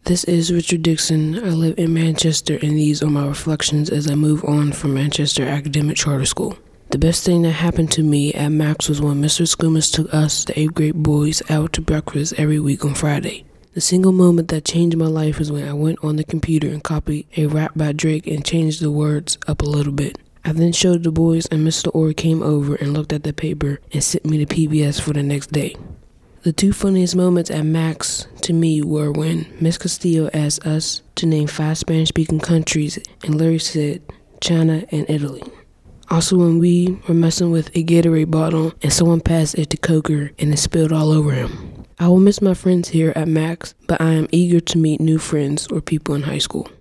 This is Richard Dixon. I live in Manchester, and these are my reflections as I move on from Manchester Academic Charter School. The best thing that happened to me at Max was when Mr. Skumas took us, the 8th grade boys, out to breakfast every week on Friday. The single moment that changed my life was when I went on the computer and copied a rap by Drake and changed the words up a little bit. I then showed the boys, and Mr. Orr came over and looked at the paper and sent me the PBS for the next day. The two funniest moments at Max to me were when Miss Castillo asked us to name 5 Spanish-speaking countries, and Larry said China and Italy. Also when we were messing with a Gatorade bottle and someone passed it to Coker and it spilled all over him. I will miss my friends here at Max, but I am eager to meet new friends or people in high school.